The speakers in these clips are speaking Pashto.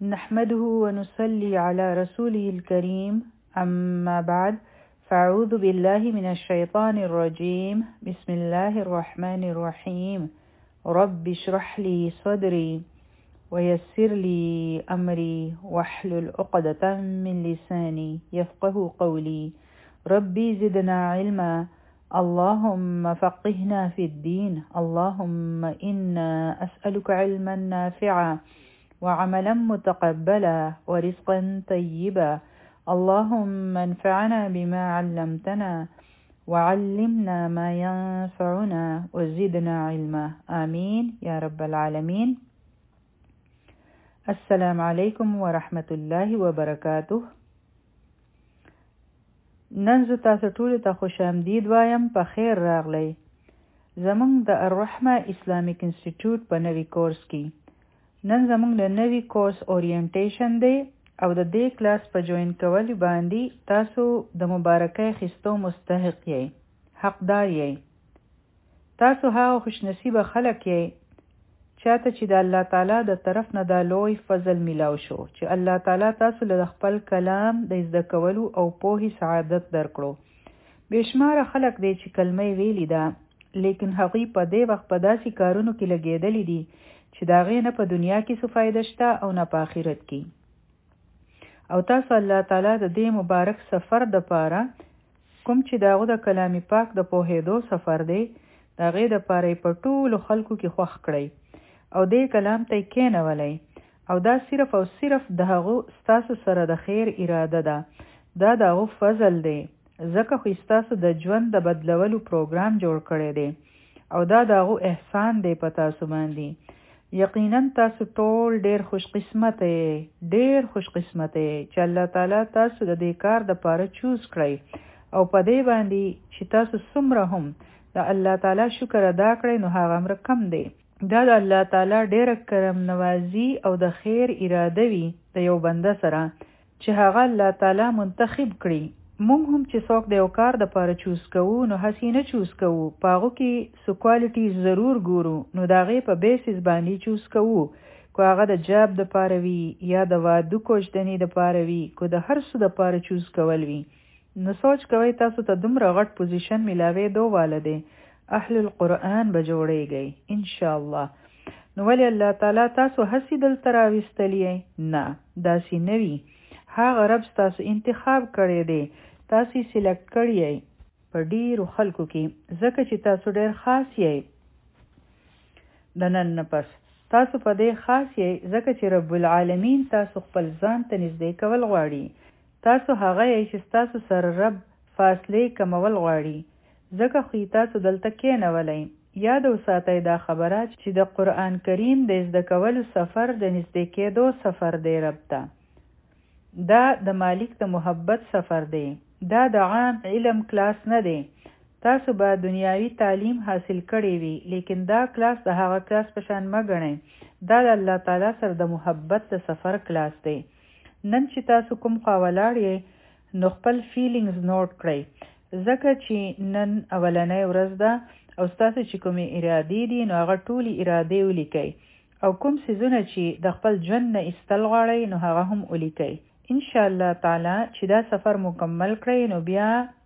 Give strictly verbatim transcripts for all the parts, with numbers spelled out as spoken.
نحمده ونصلي على رسوله الكريم أما بعد فأعوذ بالله من الشيطان الرجيم بسم الله الرحمن الرحيم رب اشرح لي صدري ويسر لي أمري واحلل عقدة من لساني يفقه قولي ربي زدنا علما اللهم فقهنا في الدين اللهم إنا أسألك علما نافعا وعملا متقبلا ورزقا طيبا اللهم انفعنا بما علمتنا وعلمنا ما ينفعنا وزدنا علما آمين يا رب العالمين. السلام علیکم ورحمت الله وبرکاته. نن زه تاسو ټول ته خوش آمدید وایم. په خیر راغلی زمونږ د الرحمه اسلامیک انسټیټیوټ په نوي کورس کې. نن زمونږ د نوي کورس اورینټیشن دی او د دې کلاس په جوین کولو باندې تاسو د مبارکۍ اخیستو مستحق یې، حقدار یې. تاسو هغه خوش نصیبه خلک یې چاته چې د الله تعالی د طرف نه دا لوی فضل میلاو شو چې الله تعالی تاسو له خپل کلام د زده کولو او پوهې سعادت درکړو. بېشماره خلک دی چې کلمه ویلي ده لیکن هغوی په دې وخت په داسې کارونو کې لګېدلی دي چې د هغې نه په دنیا کې څه فایده شته او نه په آخرت کې. او تاسو الله تعالی د دې مبارک سفر دپاره کوم چې د هغه د کلام پاک د پوهېدو سفر دی د هغې دپاره یې په ټولو خلکو کې خوښ کړئ او دې کلام ته یې کښېنولی او دا صرف او صرف د هغو ستاسو سره د خیر اراده ده. دا د هغو فضل دی ځکه خو ستاسو د ژوند د بدلولو پروګرام جوړ کړی دی او دا د هغو احسان دی په تاسو باندې. یقینا تاسو ټول ډیر خوش قسمت یې ډیر خوش قسمت یې چې الله تعالی تاسو د دې کار دپاره چوز کړئ او په دې باندې چې تاسو څومره هم د الله تعالی شکر ادا کړئ نو هغه امر کم دی. دا د الله تعالی ډیره کرم نوازي او د خیر اراده وي د یو بنده سره چې هغه الله تعالی منتخب کړي. مونږ هم چې څوک د یو کار دپاره چوز کوو نو هسې نه چوز کوو، په هغو کې څه کوالټیز ضرور ګورو نو د هغې په بیسس باندې چوز کوو. که هغه د جاب دپاره وي یا د واده کوژدنې دپاره وي که د هر څه دپاره چوز کول وي نو سوچ کوئ تاسو ته دومره غټ پوزیشن میلاوېدو واله دی. اهل القرآن به جوړیږئ انشاءالله. نو ولې الله تعالی تاسو هسې دلته راویستلی یې؟ نه، داسې نه وي. هغه رب ستاسو انتخاب کړی دی، تاسو یې سلیکټ کړی یې په ډیرو خلکو کې ځکه چې تاسو ډیر خاص یې. د نن نه پس تاسو په دې خاص یې ځکه چې رب العالمین تاسو خپل ځان ته نږدې کول غواړي. تاسو هغه یې چې ستاسو سره رب فاصلې کمول غواړي ځکه خو تاسو دلته کښېنولی. یاد وساتئ دا خبره چې د قرآن کریم د زده کولو سفر د نږدې کېدو سفر دی رب ته. دا د مالک د محبت سفر دی. دا د عام علم کلاس نه دی. تاسو به دنیاوي تعلیم حاصل کړی وي لیکن دا کلاس د هغه کلاس په شان مه ګڼئ. دا د الله تعالی سره د محبت د سفر کلاس دی. نن چې تاسو کوم خوا ولاړ یې نو خپل فیلینګز نوٹ کړئ ځکه چې نن اولنۍ ورځ ده او ستاسو چې کومې ارادې دي نو هغه ټولې ارادې ولیکئ او کوم څیزونه چې د خپل ژوند نه ایستل غواړئ نو هغه هم ولیکئ. انشاءالله تعالی چې دا سفر مکمل کړئ نو بیا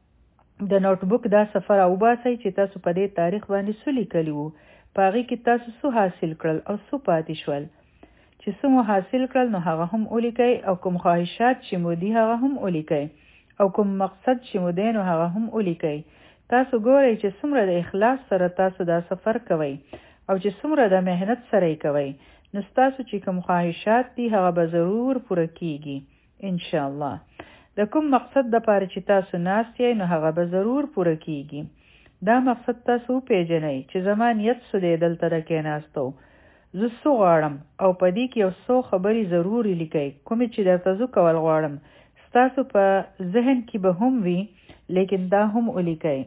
د نوټبوک دا سفر اوباسئ چې تاسو په دې تاریخ باندې څه لیکلي وو، په هغې کې تاسو څه حاصل کړل او څه پاتې شول. چې څه مو حاصل کړل نو هغه هم ولیکئ او کوم خواهشات چې مو دي هغه هم ولیکئ او کوم مقصد چې مو دی نو هغه هم ولیکئ. تاسو ګورئ چې څومره د اخلاص سره تاسو دا سفر کوئ او چې څومره د مهنت سره یې کوئ نو ستاسو چې کوم خواهشات دي هغه به ضرور پوره کیږي انشاءالله. د کوم مقصد دپاره چې تاسو ناست یې نو هغه به ضرور پوره کیږي. دا مقصد تاسو وپېژنئ چې زما نیت څه دی دلته د کېناستو، زه څه غواړم او په دې کې یو څو خبرې ضرور لیکئ کومې چې درته زه کول غواړم. ستاسو په ذهن کې به هم وي لیکن دا هم ولیکئ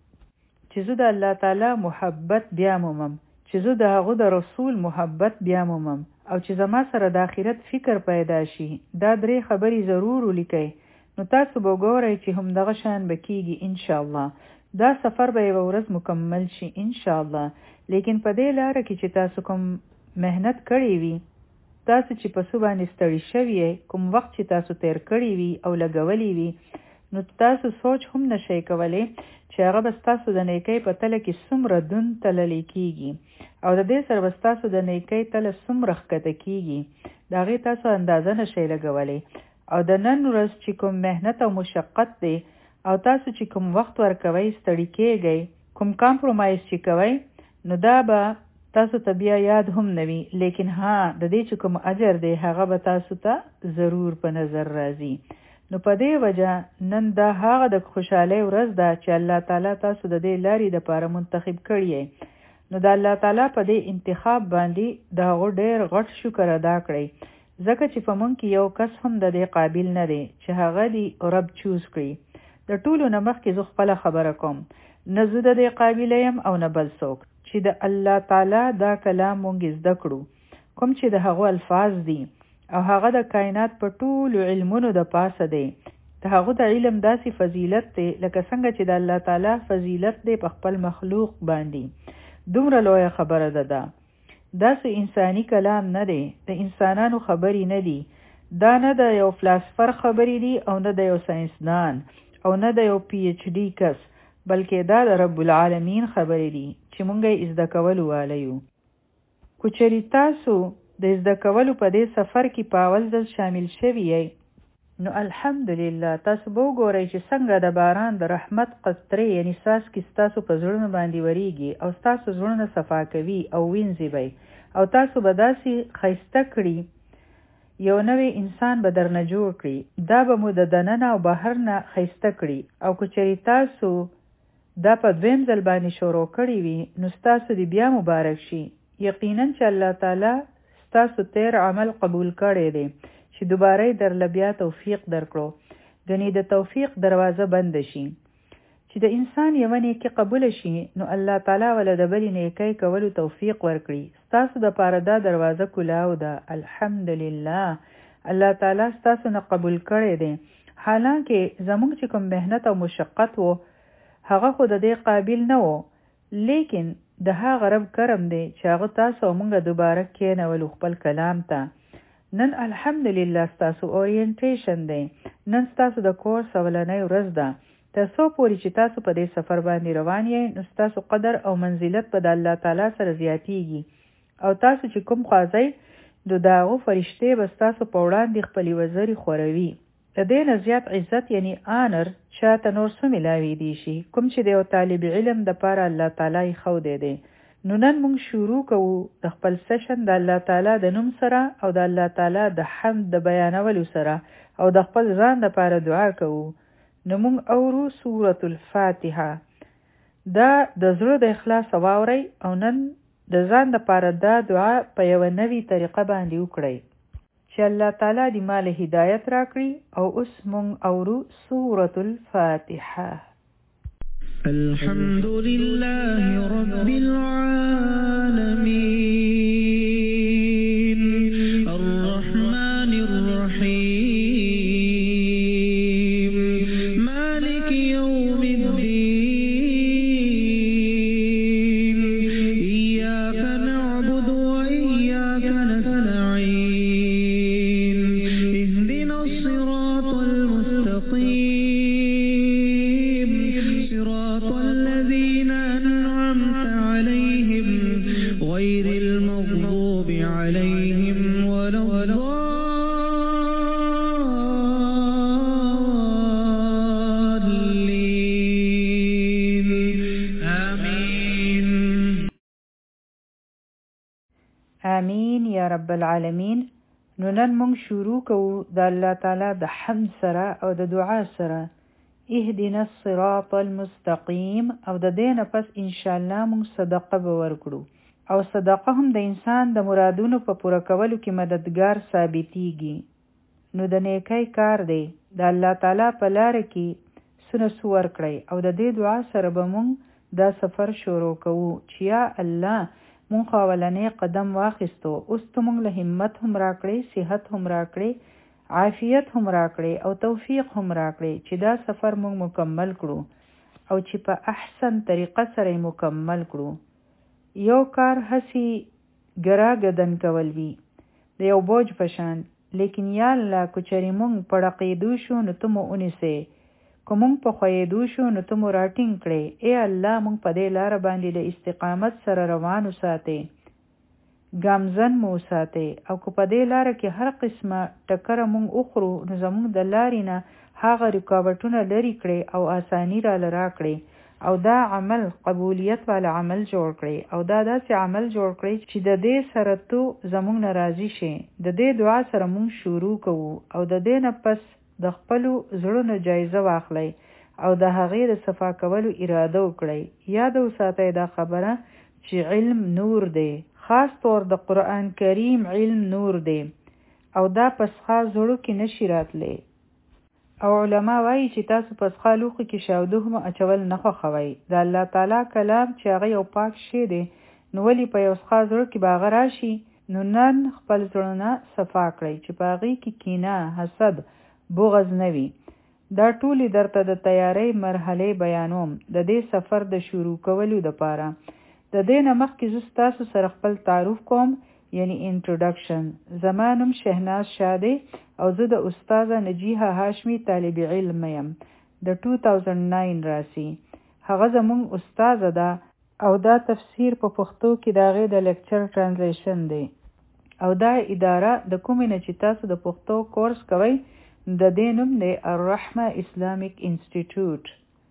چې زه د الله تعالی محبت بیا مومم، چې زه د هغه د رسول محبت بیا مومم او چې زما سره د آخرت فکر پیدا شي. دا درې خبرې ضرور ولیکئ نو تاسو به ګورئ چې هم دغه شان به کیږي انشاءالله. دا سفر به یوه ورځ مکمل شي انشاءالله. لیکن په دې لاره کې چې تاسو کوم مهنت کړی وي تاسو چې په څه باندې ستړي شوي کوم وخت چې تاسو تیر کړی وي او لګولی وي نو تاسو سوچ هم نشئ کولی چې هغه به ستاسو د نیکۍ په تله کې څومره دون تللی کېږي او د دې سره به ستاسو د نیکۍ تله څومره ښکته کېږي د هغې تاسو اندازه نشئ لګولی او د نن ورځ چې کوم محنت او مشقت دی او تاسو چې کوم وخت ورکوئ ستړي کېږئ کوم کامپرومایز چې کوئ نو دا به تاسو ته بیا یاد هم نوي لیکن ها د دې چې کوم اجر دی هغه به تاسو ته ضرور په نظر راځي نو په دې وجه نن دا هغه د خوشحالۍ ورځ ده چې الله تعالی تاسو د دې لارې دپاره منتخب کړی نو د الله تعالی په دې انتخاب باندې د هغو ډېر غټ شکر ادا کړئ ځکه چې په موږ کې یو کس هم د دې قابل نه دی چې هغه دې رب چوز کړي د ټولو نه مخکې زه خپله خبره کوم نه زه د دې قابله یم او نه بل څوک چې د الله تعالی دا کلام مونږ زده کړو کوم چې د هغو الفاظ دي او هغه د کائنات په ټولو علمونو د پاسه دی د هغو د علم داسې فضیلت دی لکه څنګه چې د الله تعالی فضیلت دی په خپل مخلوق باندې دومره لویه خبره ده ده داسې انساني کلام نه دی د انسانانو خبرې نه دي دا نه د یو فلاسفر خبرې دي او نه د یو ساینسدان او نه د یو پی ایچ ډي کس بلکې دا د رب العالمین خبرې دي چې مونږ یې زده کولو والی یو کو چېرې تاسو د زده کولو په دې سفر کې په اول ځل شامل شوي یئ نو الحمدلله تاسو به وګورئ چې څنګه د باران د رحمت قطرې یعنې څاڅکي ستاسو په زړونو باندې وریږي او ستاسو زړونه صفا کوي او وینځي به او تاسو به داسې ښایسته کړي یو نوی انسان به درنه جوړ کړي دا به مو د دننه او بهر نه ښایسته کړي او که چېرې تاسو دا په دویم ځل باندې شروع کړی وي نو ستاسو دې بیا مبارک شي یقینا چې الله تعالی ستاسو تیر عمل قبول کړی دی چې دوباره درله بیا توفیق درکړو ګنې د توفیق دروازه بند شي چې د انسان یوه نیکي قبول شي نو الله تعالی وله د بلې نیکۍ کولو توفیق ورکړي ستاسو دپاره دا دروازه کلاو ده الحمدلله الله تعالی ستاسو نه قبول کړی دی حالانکه زموږ چې کوم محنت او مشقت و هغه خو د دې قابل نه و لیکن د هغه رب کرم دی چې هغه تاسو او موږ دوباره کېنولو خپل کلام ته نن الحمدلله ستاسو اورینټیشن دی نن ستاسو د کورس اولنۍ ورځ ده تر څو پورې چې تاسو په دې سفر باندې روان یئ نو ستاسو قدر او منزلت به د الله تعالی سره زیاتیږي او تاسو چې کوم خوازئ نو د هغو فرشتې به ستاسو په وړاندې خپلې وزرې خوروي د دې نه زیات عزت یعنی آنر چاته نور څه میلاویدی شي کوم چې د یو طالب علم دپاره الله تعالی یې ښودی دی نو نن موږ شروع کوو د خپل سشن د الله تعالی د نوم سره او د الله تعالی د حمد د بیانولو سره او د خپل ځان دپاره دعا کوو نو موږ اورو سورة الفاتحه دا د زړه د اخلاص واورئ او نن د ځان دپاره دا دعا په یوه نوې طریقه باندې وکړئ چې الله تعالی دې مال هدایت راکړي او اوس مونږ اورو سورة الفاتحه الحمد لله رب العالمين الرحمن الرحيم مالك يوم الدين إياك نعبد وإياك نستعين اهدنا الصراط المستقيم صراط الذين أنعمت عليهم غير المغضوب عليهم ولا الضالين آمين آمین یا رب العالمین نو نن مونږ شروع کوو د الله تعالی د حمد سره او د دعا سره اهدنا الصراط المستقیم او د دې نه پس انشاءالله مونږ صدقه به ورکړو او صدقه هم د انسان د مرادونو په پوره کولو کې مددگار ثابتیږي نو د نیکۍ کار دی د الله تعالی په لاره کې سونه سو ورکړئ او د دې دعا سره به مونږ دا سفر شروع کوو چې یا الله مونږ خو اولنی قدم واخیستو اوس ته مونږ له همت هم راکړئ صحت هم راکړئ عافیت هم راکړئ او توفیق هم راکړئ چې دا سفر مونږ مکمل کړو او چې په احسن طریقه سره مکمل کړو یو کار هسې ګرا ګدن کول وي د یو بوج پشان. لیکن یا الله کچری مونږ په ډقېدو شو نو ته مو ونیسې، که مونږ په خویېدو شو نو ته مو راټینګ کړې. ای الله مونږ په دې لاره باندې له استقامت سره روان وساتې، ګامزن مو وساتې، او که په دې لاره کې هر قسمه ټکره مونږ وخورو نو زمونږ د لارې نه هغه رکاوټونه لرې کړې او آسانی را لرا کړې، او دا عمل قبولیت والا عمل جوړ کړي، او دا داسې عمل جوړ کړي چې د دې سره تو زمونږ نه راضي شي. د دې دعا سره مونږ شروع کوو او د دې نه پس د خپلو زړونو جایزه واخلئ او د هغې د صفا کولو اراده وکړئ. یاد وساتئ دا خبره چې علم نور دی، خاص طور د قرآن کریم علم نور دی او دا پسخا زړو کې نشي راتلی. او علما وایي چې تاسو پسخا لوښو کې شاودو هم اچول نه خوښوئ. د الله تعالی کلام چې هغه یو پاک شی دی، نو ولې په یو څښا زړه کې به هغه راشي؟ نو نن خپل زړونه صفا کړئ چې په هغې کې کینه، حسد، بغض نه وي. دا ټولې درته د تیاری مرحلې بیانوم د دې سفر د شروع کولو دپاره. د دې نه مخکې زه ستاسو سره خپل تعارف کوم، یعنی انټروډکشن. زما نوم شهناز شاه دی او زه د استاذه نجیحه هاشمي طالب علم یم، د دوه هزار نهه راسي. هغه زموږ استاذه ده او دا تفسیر په پښتو کې د هغې د لیکچر ټرانسلیشن دی. او دا اداره د کومې نه چې تاسو د پښتو کورس کوئ د دې نوم دی الرحمه اسلامیک انسټیټیوټ.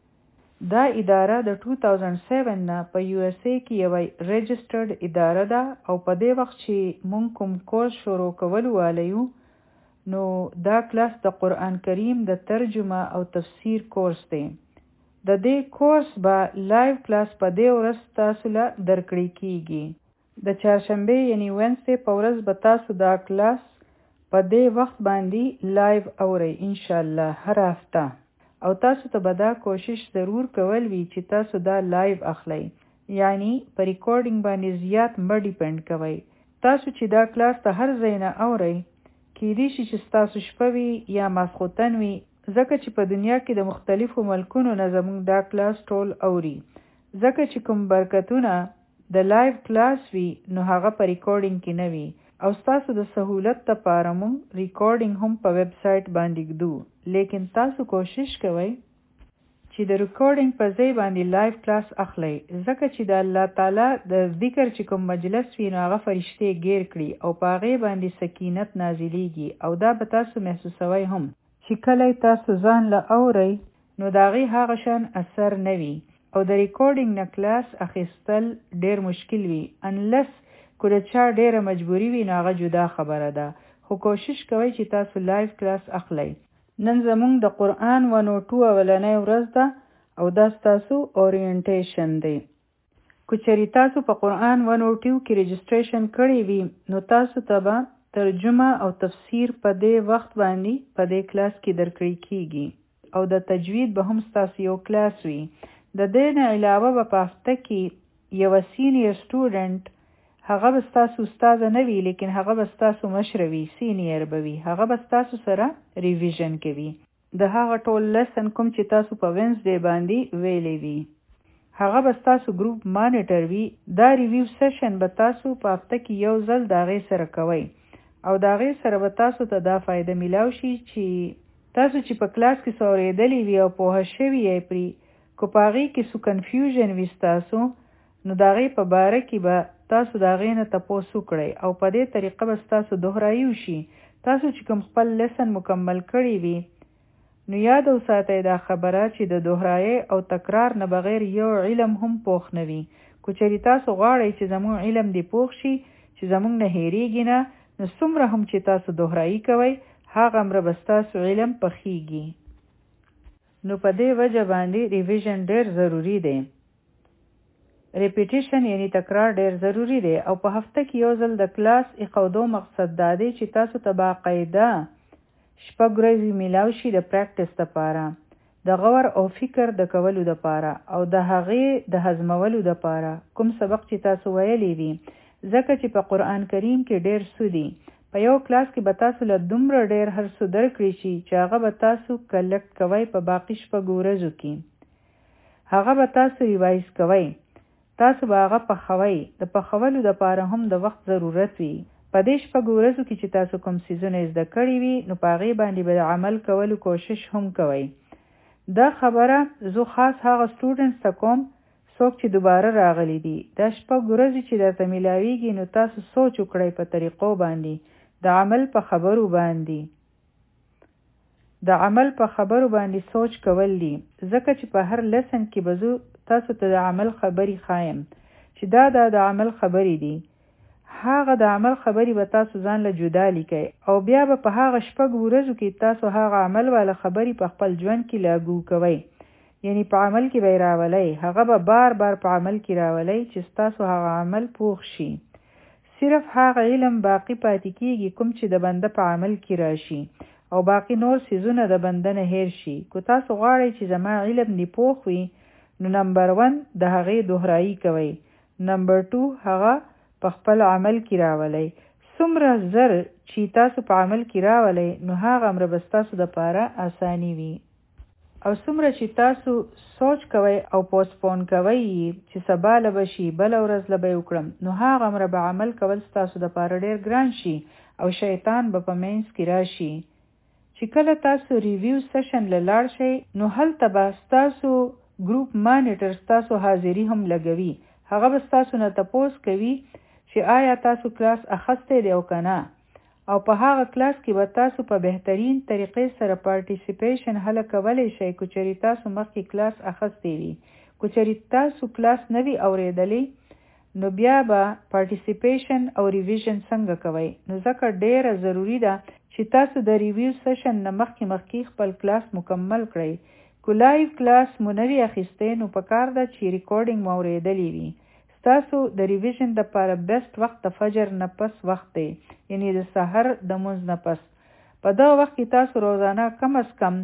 دا اداره د دوه هزار سبع نه په یو اس ای کې یوه رجسټرډ اداره ده، او په دې وخت چې مونږ کوم کورس شروع کولو والیو نو دا کلاس د قرآن کریم د ترجمه او تفسیر کورس دی. د دې کورس به لایو کلاس په دې ورځ تاسو له درکړی کیږي. د چهارشنبه یعنی وینسډے په ورځ به تاسو دا کلاس په دې وخت باندې لایو اورئ ان شاء الله هر هفته. او تاسو ته به دا کوشش ضرور کول وي چې تاسو دا لایو اخلئ، یعنی په ریکارډینګ باندې زیات مه ډیپند کوئ. تاسو چې دا کلاس ته هر ځای نه اورئ، کیدای شي چې ستاسو شپه وي یا ماسخوتن وي، ځکه چې په دنیا کې د مختلفو ملکونو نه زموږ دا کلاس ټول اوري. ځکه چې کوم برکتونه د لایو کلاس وي نو هغه په ریکارډینګ کې نه وي، او ستاسو د سهولت لپاره مونږ ریکارډینګ هم په ویب سایټ باندې ږدو. لیکن تاسو کوشش کوئ چې د ریکارډینګ په ځای باندې لایو کلاس اخلئ، ځکه چې د الله تعالی د ذکر چې کوم مجلس وي نو هغه فرشتې ګیر کړي او په هغې باندې سکینت نازلیږي، او دا به تاسو محسوسوئ هم چې کله تاسو ځان له اورئ نو د هغې هغه شان اثر نه وي. او د ریکارډینګ نه کلاس اخیستل ډیر مشکل وي، انلس که د چا ډیره مجبوري وي نو هغه جدا خبره ده، خو کوشش کوئ چې تاسو لایو کلاس اخلئ. نن زمونږ د قرآن ون او ټو اولنۍ ورځ ده او دا ستاسو اورینټیشن دی. که چېرې تاسو په قرآن ون او ټو کې رجسټریشن کړی وي نو تاسو ته به ترجمه او تفسیر په دې وخت باندې په دې کلاس کې درکړی کیږي، او د تجوید به هم ستاسو یو کلاس وي. د دې نه علاوه به په هفته کې یوه سینیر سټوډنټ، هغه به ستاسو استاذه نه وي لیکن هغه به ستاسو مشره وي، سینیر به وي، هغه به ستاسو سره ریویژن کوي د هغه ټول لیسن کوم چې تاسو په وینسډے باندې ویلی وي. هغه به ستاسو ګروپ مانیټر وي. دا ریویو سیشن به تاسو په هفته کې یو ځل د هغې سره کوئ، او د هغې سره به تاسو ته دا فایده میلاو شي چې تاسو چې په کلاس کې څه اورېدلی وي او پوهه شوي یې پرې، که په هغې کې څه کنفیوژن وي ستاسو نو د هغې په باره کې به تاسو د هغې نه تپوس وکړئ، او په دې طریقه به ستاسو دوهرایي وشي. تاسو چې کوم خپل لیسن مکمل کړی وي نو یاد وساتئ دا خبره چې د دوهرایي او تکرار نه بغیر یو علم هم پوخ نه وي. که چېرې تاسو غواړئ چې زموږ علم دې پوخ شي، چې زموږ نه هېرېږي نه، نو څومره هم چې تاسو دوهرایي کوئ هغومره به ستاسو علم پخیږي. نو په دې وجه باندې ریویژن ډېر ضروري دی. ریپیټیشن یعنی تکرار ډیر ضروری دی، او په هفته کې یو ځل د کلاس اقودو مقصد دا دی چې تاسو ته باقاعده شپږ ورځې میلاو شي د پریکټس دپاره، د غور او فکر د کولو دپاره، او د هغې د هضمولو دپاره کوم سبق چې تاسو ویلی وي. ځکه چې په قرآن کریم کې ډیر څه دي، په یو کلاس کې به تاسو له دومره ډیر هر څه درکړي شي چې هغه به تاسو کلکټ کوئ په باقي شپږو ورځو کې. هغه به تاسو ریوایز کوئ، تاسو به هغه پخوئ. د پخولو دپاره هم د وخت ضرورت وي. په دې شپږو ورځو کې چې تاسو کوم څیزونه زده کړي وي نو په هغې باندې به عمل کولو کوشش هم کوئ. دا خبره زه خاص هغه سټوډنټس ته کوم څوک چې دوباره راغلي دي. دا شپږ ورځې چې درته میلاویږي نو تاسو سوچ وکړئ په طریقو باندې د عمل په خبرو باندې د عمل په خبرو باندې سوچ کول دي، ځکه چې په هر لسن کې به زه تاسو ته د عمل خبرې خایم چې دا دا د عمل خبرې دي. هغه د عمل خبرې به تاسو ځان له جدا لیکئ او بیا به په هغه شپږ ورځو کې تاسو هغه عمل والا خبرې په خپل ژوند کې لاګو کوئ، یعنی په عمل کې به راولئ. هغه به بار بار په عمل کې راولئ چې تاسو هغه عمل پوخ شي. صرف هغه علم باقی پاتې کیږي کوم چې د بنده په عمل کې راشي او باقی نور څیزونه د بنده نه هیر شي. کو تاسو غواړئ چې زما علم دی پوخ وي نو نمبر ون د هغې دوهرایي کوئ، نمبر ټو هغه په خپل عمل کې راولئ. څومره زر چې تاسو په عمل کې راولئ نو هغه امر به ستاسو دپاره اساني وي، او څومره چې تاسو سوچ کوئ او پوسپون کوئ چې سبا له به شي بله ورځ له به یې وکړم نو هغه امر به عمل کول ستاسو دپاره ډېر ګران شي او شیطان به په منځ کې راشي. چې کله تاسو ریویو سیشن له لاړ شئ نو هلته به ستاسو ګروپ مانیټر ستاسو حاضري هم لګوي. هغه به ستاسو نه تپوس کوي چې آیا تاسو کلاس اخستی دی او که نه، او په هغه کلاس کې به تاسو په بهترین طریقې سره پارټیسیپیشن هله کولی شئ که چېرې تاسو مخکې کلاس اخستی وي. که چېرې تاسو کلاس نه وي اورېدلی نو بیا به پارټیسیپیشن او ریویژن څنګه کوئ. نو ځکه ډېره ضروري ده چې تاسو د ریویو سیشن نه مخکې مخکې خپل کلاس مکمل کړئ. که لایو کلاس مو نه وي اخیستی نو پکار ده چې ریکارډینګ مو اورېدلی وي. ستاسو د ریویژن دپاره بیسټ وخت د فجر نه پس وخت دی، یعنی د سحر د لمونځ نه پس. په دغه وخت کې تاسو روزانه کم از کم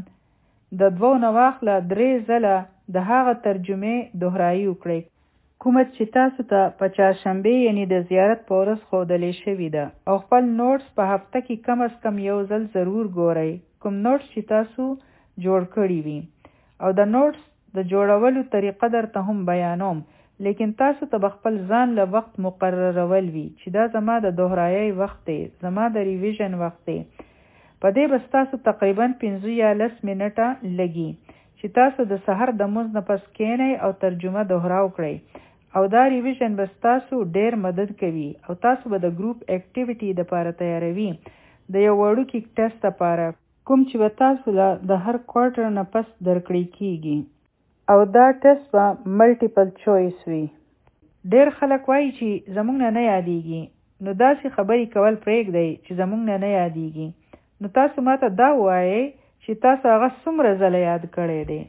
د دوو نه واخله درې ځله د هغه ترجمې دوهرایي وکړئ کومه چې تاسو ته په چهارشنبې یعنی د زیارت په ورځ ښودلی شوې ده، او خپل نوټس په هفته کې کم از کم یو ځل ضرور ګورئ کوم نوټس چې تاسو جوړ کړي وي. او د نوټس د جوړولو طریقه درته هم بیانوم، لیکن تاسو ته به خپل ځان له وخت مقررول وي چې دا زما د دوهرایي وخت دی، زما د ریویژن وخت دی. په دې به ستاسو تقریبا پنځه یا لس منټه لګي چې تاسو د سحر د لمونځ نه پس کښېنئ او ترجمه دوهرا وکړئ، او دا ریویژن به ستاسو ډېر مدد کوي او تاسو به د ګروپ اکټیویټي دپاره تیاروي د یو وړوکي ټسټ دپاره کوم چې به تاسو له د هر کوارټر نه پس درکړی کیږي، او دا ټسټ به ملټیپل چویس وي. ډېر خلک وایي چې زموږ نه نه یادېږي، نو داسې خبرې کول پرېږدئ چې زموږ نه نه یادېږي. نو تاسو ماته دا ووایئ چې تاسو هغه څومره ځله یاد کړی دی.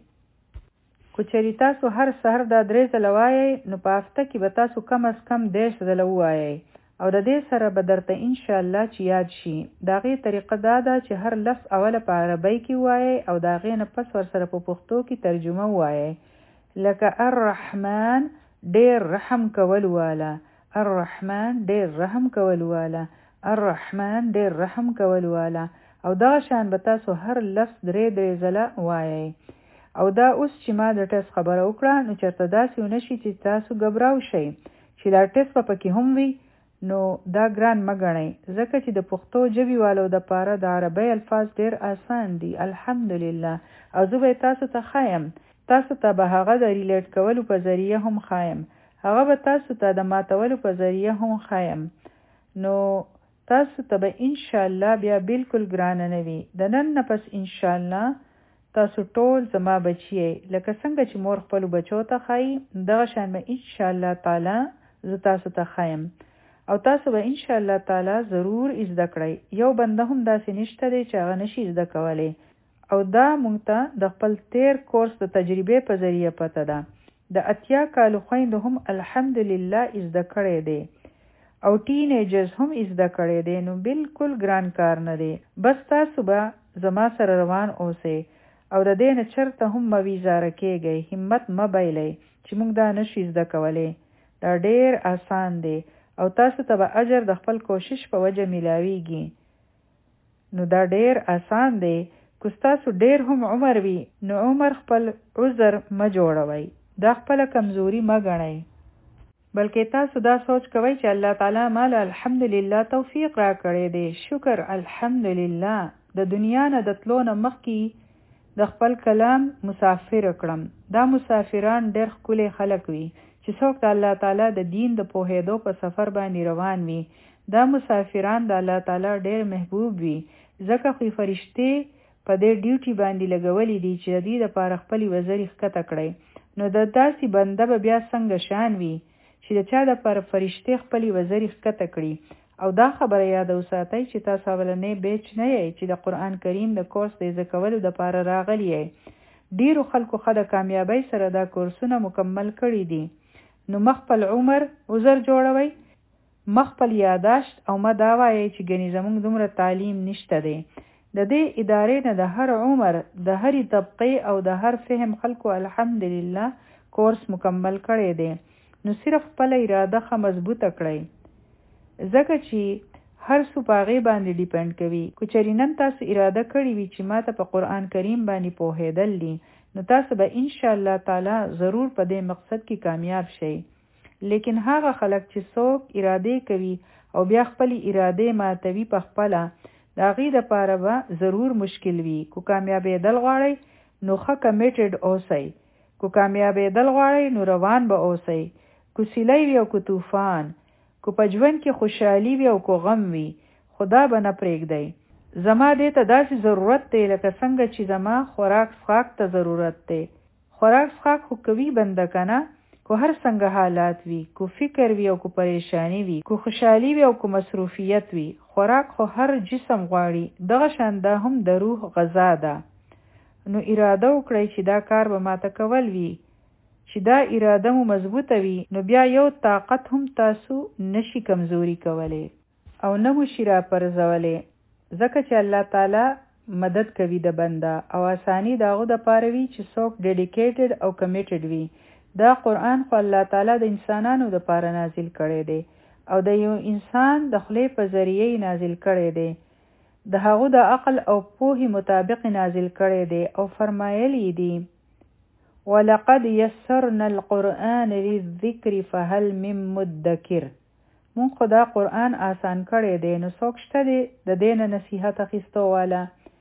که چېرې تاسو هر سحر دا درې ځله وایئ نو په هفته کې به تاسو کم از کم دېرش ځله ووایئ، او د دې سره به درته انشاءالله چې یاد شي. د هغې طریقه دا ده چې هر لفظ اوله په عربۍ کې ووایئ او د هغې نه پس ورسره په پښتو کې ترجمه ووایئ، لکه الرحمن ډېر رحم کول والا، الرحمن ډېر رحم کول والا، الرحمن ډېر رحم کول والا. او دغه شان به تاسو هر لفظ درې درې ځله وایئ. او دا اوس چې ما د ټسټ خبره وکړه نو چېرته داسې ونه شي چې تاسو ګبراو شئ چې دا ټسټ به پکې هم وي، نو دا ګران مه ګڼئ، ځکه چې د پښتو ژبې والو دپاره د عربۍ الفاظ ډېر آسان دي الحمدلله. او زه به تاسو ته ښایم، تاسو ته به هغه د ریلیټ کولو په ذریعه هم ښایم، هغه به تاسو ته د ماتولو په ذریعه هم ښایم. نو تاسو ته به انشاءالله بیا بالکل ګرانه نه وي. د نن نه پس انشاءالله تاسو ټول زما بچی لکه څنګه چې مور خپلو بچو ته ښایي دغه شان به انشاءالله تعالی زه تاسو ته ښایم، او تاسو به انشاءالله تعالی ضرور زده کړئ. یو بنده هم داسې نشته دی چې هغه نشي زده کولی، او دا موږ ته د خپل تیر کورس د تجربې په ذریعه پته ده. د اتیا کالو خویندو هم الحمدلله زده کړی دی، او ټینیجرز هم زده کړی دی، نو بالکل ګران کار نه دی. بس تاسو به زما سره روان اوسئ او د دې نه چرته هم مه ویزاره کیږئ، همت مه بایلئ چې موږ دا نشي زده کولی. دا ډېر آسان دی او تاسو ته به اجر د خپل کوشش په وجه میلاویږي. نو دا ډېر آسان دی. که ستاسو ډېر هم عمر وي نو عمر خپل عذر مه جوړوئ، دا خپله کمزوري مه ګڼئ. بلکې تاسو دا سوچ کوئ چې الله تعالی مال الحمدلله توفیق را کړی دی. شکر الحمدلله. د دنیا نه د تلو نه مخکې د خپل کلام مسافر کړم. دا مسافران ډېر ښکلي خلک وي چې څوک د الله تعالی د دین د پوهېدو په سفر باندې روان وي. دا مسافران د الله تعالی ډېر محبوب وي، ځکه خو فرشتې په دې ډیوټي باندې لګولې دي چې د دې دپاره خپلې وزرې ښکته کړئ. نو د داسې بنده به بیا څنګه شان وي چې د چا دپاره فرشتې خپلې وزرې ښکته کړي. او دا خبره یاد وساتئ چې تاسو اولنی بیچ نه یئ چې د قرآن کریم د کورس د زده کولو دپاره راغلي یئ. ډیرو خلکو ښه د کامیابۍ سره دا کورسونه مکمل کړي دي. نو مخ خپل عمر عذر جوړوئ، مخ خپل یاداشت او ما دا وایئ چې ګنې زموږ دومره تعلیم نشته دی. د دې ادارې نه د هر عمر د هرې طبقې او د هر فهم خلکو الحمدلله کورس مکمل کړی دی. نو صرف خپل اراده ښه مضبوطه کړئ، ځکه چې هر څه په هغې باندې ډیپنډ کوي. که چېرې نن تاسو اراده کړې وي چې ما ته په قرآن کریم باندې پوهېدل دي، نو تاسو به انشاءالله تعالی ضرور په دې مقصد کې کامیاب شئ. لیکن هغه خلک چې څوک ارادې کوي او بیا خپلې ارادې ماتوي په خپله، د هغې دپاره به ضرور مشکل وي. که کامیابېدل غواړئ نو ښه کمیټډ اوسئ، که کامیابېدل غواړئ نو روان به اوسئ. که سیلی وي او که طوفان، که په ژوند کې خوشحالي وي او که غم وي، خدا به نه پرېږدئ. زما دې ته داسې ضرورت دی لکه څنګه چې زما خوراک څښاک ته ضرورت دی. خوراک څښاک خو کوي بنده که نه، که هر څنګه حالات وي، که فکر وي او که پریشانی وي، که خوشحالي وي او که مصروفیت وي، خوراک خو هر جسم غواړي. دغه شان دا هم د روح غذا ده. نو اراده وکړئ چې دا کار به ماته کول وي. چې دا اراده مو مضبوطه وي نو بیا یو طاقت هم تاسو نشي کمزوري کولی او نه مو شي راپرځولی، ځکه چې الله تعالی مدد کوي د بنده او آسانی د هغو دپاره وي چې څوک ډیډیکیټډ او کمیټډ وي. دا قرآن خو الله تعالی د انسانانو دپاره نازل کړی دی او د یو انسان د خولې په ذریعه نازل کړی دی. د هغو د عقل او پوهې مطابق نازل کړی دی او فرمایلی دی وَلَقَدْ يَسَّرْنَا الْقُرْآنَ لِلذِّكْرِ فَهَلْ مِن مُدَّكِرٍ. مونږ خو دا قرآن آسان کړی دی، نو څوک شته دی د دې نه نصیحت اخیستو والا.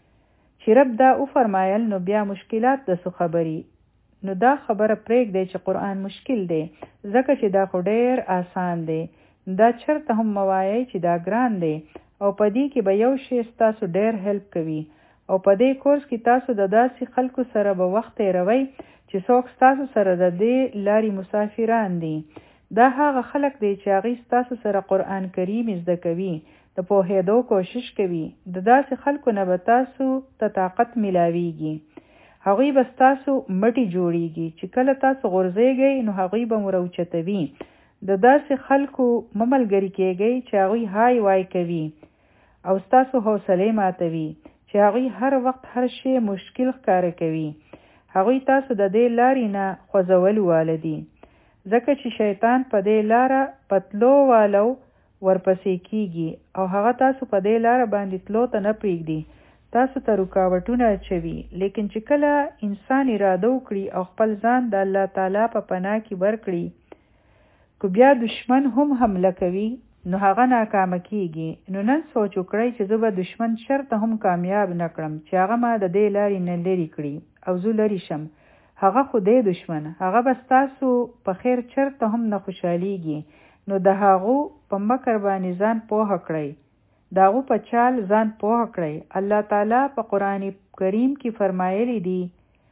چې رب دا وفرمایل نو بیا مشکلات د څه خبري. نو دا خبره پرېږدئ چې قرآن مشکل دی، ځکه چې دا خو ډېر آسان دی. دا چرته هم موایئ چې دا ګران دی، او په دې کې به یو شی ستاسو ډېر هیلپ کوي. او په دې کورس کې تاسو د داسې خلکو سره به وخت تېروئ چې څوک ستاسو سره د دې لارې مسافران دي. دا هغه خلک دی چې هغوی ستاسو سره قرآن کریم زده کوي، د پوهېدو کوشش کوي. د داسې خلکو نه به تاسو ته طاقت میلاویږي. هغوی به ستاسو مټې جوړیږي چې کله تاسو غورځېږئ نو هغوی به مو راوچتوي. د داسې خلکو مه ملګري کېږئ چې هغوی های وای کوي او ستاسو حوصلې ماتوي، چې هغوی هر وخت هر شی مشکل ښکاره کوي. هغوی تاسو د دې لارې نه خوځولو واله دي، ځکه چې شیطان په دې لاره پتلو والو ورپسې کیږي او هغه تاسو په دې لاره باندې تلو ته نه پرېږدي، تاسو ته رکاوټونه اچوي. لیکن چې کله انسان اراده وکړي او خپل ځان د الله تعالی په پناه کې ورکړي، که بیا دشمن هم حمله کوي نو هغه ناکامه کیږي. نو نن سوچ وکړئ چې زه به دشمن شرطه هم کامیاب نه کړم چې هغه ما د دې لارې نه لرې کړي او زه لرې شم. هغه خو دی دشمن، هغه به ستاسو په خیر چرته هم نه خوشحالیږي. نو د هغو په مکر باندې ځان پوهه کړئ، د هغو په چال ځان پوهه کړئ. الله تعالی په قرآن کریم کې فرمایلی دی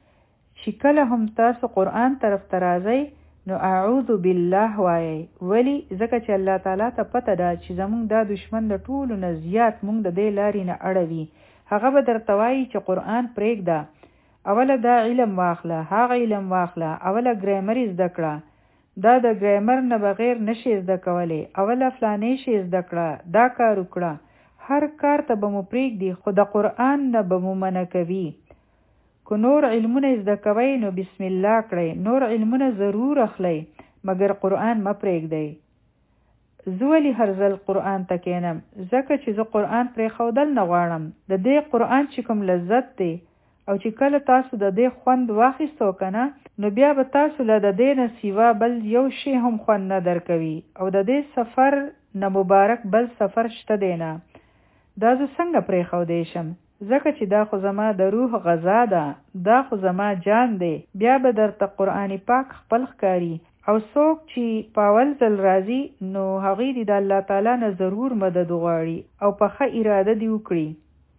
چې کله هم تاسو قرآن طرف ته راځئ نو اعوذ بالله وایئ. ولی؟ ځکه چې الله تعالی ته پته ده چې زمونږ دا دشمن د ټولو نه زیات مونږ د دې لارې نه اړوي. هغه به درته وایي چې قرآن پرېږده، اوله دا علم واخله، هغه علم واخله، اوله ګرامر زده کړه، دا د ګرامر نه بغیر نشي زده کولی، اوله فلانې شی زده کړه، دا کار وکړه. هر کار ته به مو پرېږدي خو د قرآن نه به مو منع کوي. که نور علمونه زده کوئ نو بسم الله کړئ، نور علمونه ضرور اخلئ، مګر قرآن مه پرېږدئ. زه ولې هر ځل قرآن ته کښېنم؟ ځکه چې زه قرآن پرېښودل نه غواړم. د دې قرآن چې کوم لذت دی او چې کله تاسو د دې خوند واخیستو که نه، نو بیا به تاسو له د دې نه سیوا بل یو شی هم خوند نه درکوي او د دې سفر نه مبارک بل سفر شته دی نه. دا زه څنګه پرېښودی شم؟ ځکه چې دا خو زما د روح غذا ده، دا خو زما جان دی. بیا به درته قرآن پاک خپل ښکاري او څوک چې په اول ځل راځي نو هغوی دې د الله تعالی نه ضرور مدد وغواړي او په ښه اراده دې وکړي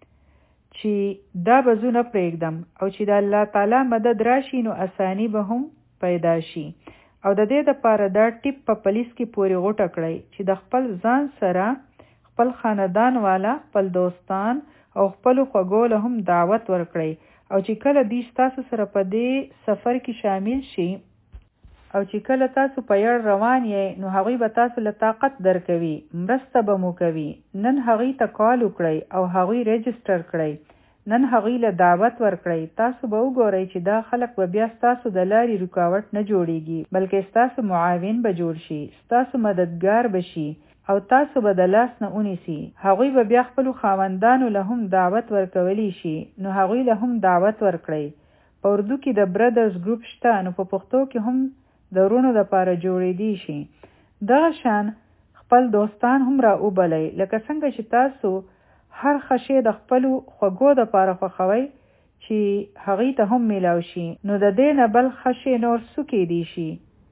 چې دا به زه نه پرېږدم او چې د الله تعالی مدد راشي نو اسانی به هم پیدا شي. او د دې دپاره دا ټیپ په پولیس کې پورې غوټه کړئ چې د خپل ځان سره خپل خاندان والا، خپل دوستان او خپلو خوږو له هم دعوت ورکړئ او چې کله دوی ستاسو سره په دې سفر کې شامل شي او چې کله تاسو په یړ روان یې نو هغوی به تاسو له طاقت درکوي، مرسته به مو کوي. نن هغوی ته کال وکړئ او هغوی رجسټر کړئ. نن هغوی له دعوت ورکړئ. تاسو به وګورئ چې دا خلک به بیا ستاسو د لارې رکاوټ نه جوړیږي بلکې ستاسو معاون به جوړ شي، ستاسو مددگار به شي او تاسو به د لاس نه ونیسي. هغوی به بیا خپلو خاوندانو له هم دعوت ورکولی شي نو هغوی له هم دعوت ورکړئ. په اردو کې د برادرز ګروپ شته نو په پښتو کې هم د ورونو دپاره جوړېدی شي. دغه شان خپل دوستان هم را وبلئ لکه څنګه چې تاسو هر ښه شی د خپلو خوږو دپاره خوښوئ چې هغوی ته هم میلاو شي نو د دې نه بل ښه شی نور څه کیدی شي.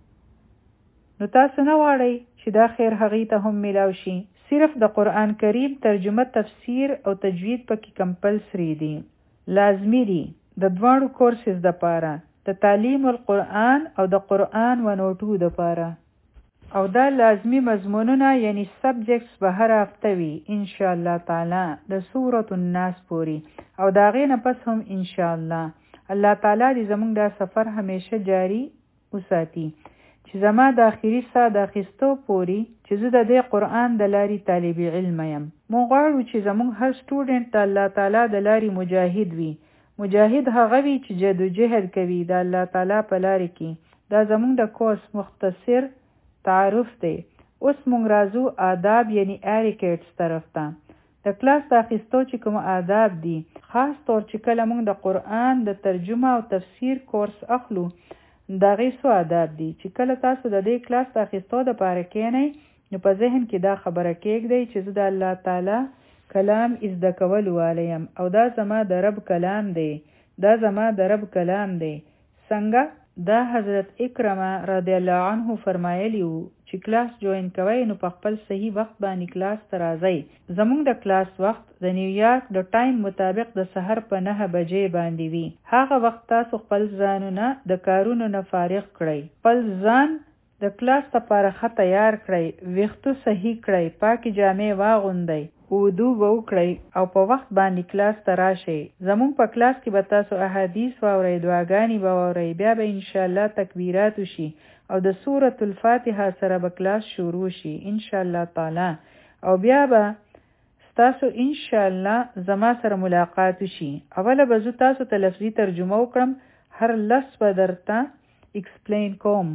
نو تاسو نه غواړئ چې دا خیر هغوی ته هم میلاو شي. صرف د قرآن کریم ترجمه، تفسیر او تجوید پکې کمپلسري دي، لازمی دي د دواړو کورسز دپاره، د تعلیم القرآن او د قرآن و نوټو دپاره. او دا لازمی مضمونونه یعنی سبجیکټس به هر هفته وي انشاءالله تعالی د سورة الناس پوری او دا غې نه پس هم انشاءالله. الله تعالی دې زموږ دا سفر همیشه جاری وساتي چې زما د آخري ساه د اخیستو پوري چې زه د دې قرآن د لارې طالب علم یم. موږ غواړو چې زموږ هر سټوډنټ د الله تعالی د لارې مجاهد وي. مجاهد هغه وي چې جدوجهد کوي د الله تعالی په لارې کې. دا زموږ د کورس مختصر تعارف دی. اوس موږ راځو آداب یعنی ایریکیټس طرف ته. د کلاس د اخیستو چې کوم آداب دي، خاص طور چې کله موږ د قرآن د ترجمه او تفسیر کورس اخلو د هغې څو آداب دي چې کله تاسو د دې کلاس د اخیستو دپاره کښېنئ نو په ذهن کې دا خبره کېږدئ چې زه د الله تعالی کلام زده کول والی یم او دا زما د رب کلام دی، دا زما د رب کلام دی. څنګه؟ دا حضرت اکرمه رضی الله عنه فرمایلی وو چې کلاس جوین کوئ نو په خپل صحیح وخت باندې کلاس ته راځئ. زموږ د کلاس وخت د نیویارک د ټایم مطابق د سحر په نهه بجې باندې وي. هغه وخت تاسو خپل ځانونه د کارونو نه فارغ کړئ، خپل ځان د کلاس لپاره ښه تیار کړئ، ویښتو صحیح کړئ، پاکې جامې واغوندئ، وضو به وکړئ او په وخت باندې کلاس ته راشئ. زموږ په کلاس کې به تاسو احادیث واورئ، دعاګانې به واورئ، بیا به انشاءالله تکبیرات وشي او د سورة الفاتحه سره به کلاس شروع شي انشاءالله تعالی. او بیا به ستاسو انشاءالله زما سره ملاقات وشي. اوله به زه تاسو ته لفظي ترجمه وکړم، هر لفظ به درته اکسپلین کوم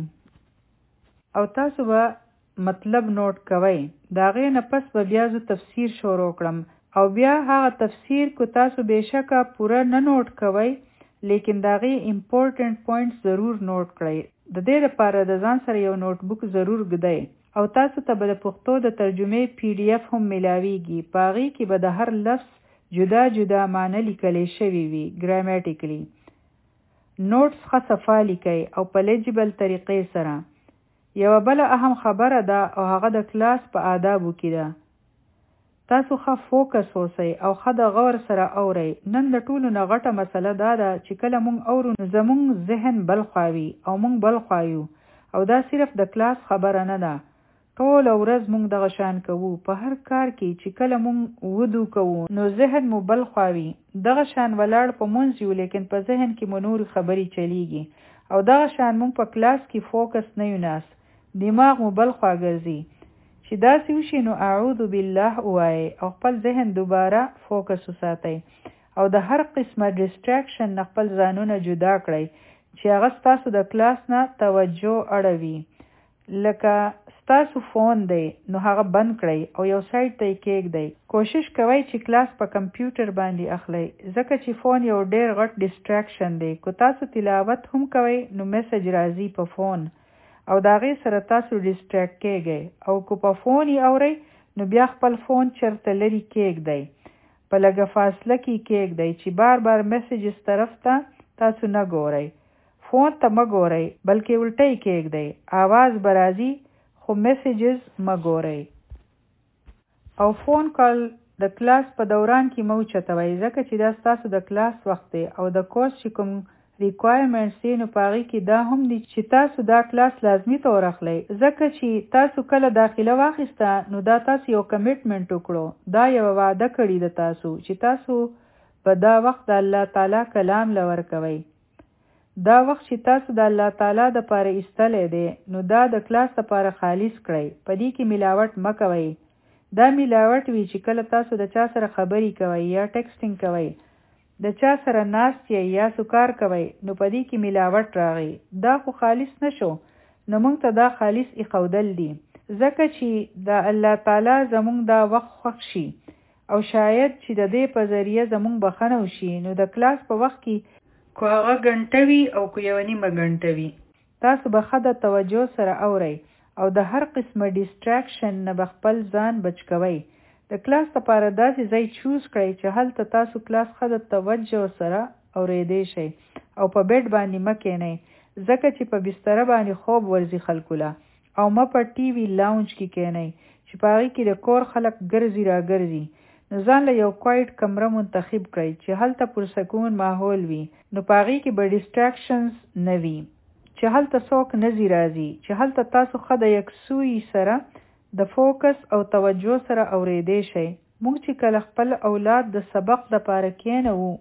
او تاسو به مطلب نوٹ کوئ. دا غې نه پس به بیا زه تفسیر شروع کړم او بیا هغه تفسیر کو تاسو بېشکه پوره نه نوٹ کوئ لیکن دا غې امپورټنټ پوینټس ضرور نوٹ کړئ. د دې لپاره د ځان سره یو نوٹ بک ضرور ږدئ او تاسو ته به د پښتو د ترجمې پی ډي اف هم ملاویږي. په هغې کې به د هر لفظ جدا جدا معنی لیکلی شوي وي ګرامیټیکلی. نوټس ښه صفا لیکئ او په لیجبل طریقې سره. یوه بله اهم خبره ده او هغه د کلاس په آدابو کې ده. تاسو ښه فوکس اوسئ او ښه د غور سره اورئ. نن د ټولو نه غټه مسله دا ده چې کله موږ اورو نو زموږ ذهن بل خوا وي او موږ بل خوا یو او دا صرف د کلاس خبره نه ده. ټوله ورځ موږ دغه شان کوو. په هر کار کې چې کله موږ ودو کوو نو ذهن مو بل خوا وي. دغه شان ولاړ په مونځ یو لیکن په ذهن کې مو نورې خبرې چلیږي او دغه شان موږ په کلاس کې فوکس نه یو ناست، دماغ مو بل خوا ګرځي. چې داسې وشي نو اعوذ بالله ووایئ او خپل ذهن دوباره فوکس وساتئ او د هر قسمه ډسټریکشن نه خپل ځانونه جدا کړئ چې هغه ستاسو د کلاس نه توجه اړوي. لکه ستاسو فون دی نو هغه بند کړئ او یو سایډ ته یې کېږدئ. کوشش کوئ چې کلاس په کمپیوټر باندې اخلئ ځکه چې فون یو ډېر غټ ډیسټریکشن دی. کو تاسو تلاوت هم کوئ نو میسج راځي په فون او د هغې سره تاسو ډیسټریکټ کېږئ او کو په فون یې اورئ نو بیا خپل فون چېرته لرې کېږدئ. په لږه فاصله کې کېږدئ چې بار بار میسیجز طرف ته تاسو نه ګورئ. فون ته مه ګورئ بلکې الټی کېږدئ. آواز به راځي خو میسیجز مه ګورئ. او فون کال د کلاس په دوران کې مه اوچتوئ ځکه چې دا ستاسو د کلاس وخت دی او د کورس چې کوم ریکوایرمنټس دی نو په هغې کې دا هم دي چې تاسو دا کلاس لازمي طور اخلئ ځکه چې تاسو کله داخله واخیسته نو دا تاسو یو کمیټمنټ وکړو. دا یوه وعده کړې ده تاسو چې تاسو په دا وخت د الله تعالی کلام له ورکوئ. دا وخت چې تاسو د الله تعالی د پاره ایستلی دی نو دا د کلاس لپاره خالص کړئ. په دې کې ملاوټ مه کوئ. دا ملاوټ وي چې کله تاسو د چا سره خبرې کوئ یا ټیکسټینګ کوئ، د چا سره ناست یې یا سکار کوئ نو په دې کې ملاوټ راغی. دا خو خالص نشو نو موږ ته دا خالص ایښودل دي ځکه چې د الله تعالی زموږ دا وخت خوښ شي او شاید چې د دې په ذریعه زموږ بخښنه وشي. نو د کلاس په وخت کې کو هغه ګنټه وي او کو یوه نیمه ګنټه وي تاسو به ښه د توجه سره اورئ او د هر قسمه ډیسټریکشن نه به خپل ځان بچ کوئ. د کلاس لپاره داسې ځای چوز کړئ چې هلته تاسو کلاس ښه د توجه سره اورېدی شئ او په بیډ باندې مه کښېنئ ځکه چې په بستره باندې خوب ورځي خلکو له. او مه په ټي وي لاونج کې کښېنئ چې په هغې کې د کور خلک ګرځي را ګرځي. نو ځان له یو کوایټ کمره منتخب کړئ چې هلته پرسکون ماحول وي نو په هغې کې به ډیسټریکشنز نه وي چې هلته څوک نه ځي راځي چې هلته تاسو ښه د یکسویي سره د فوکس او توجه سره اورېدی شئ. موږ چې کله خپل اولاد د سبق دپاره کښېنوو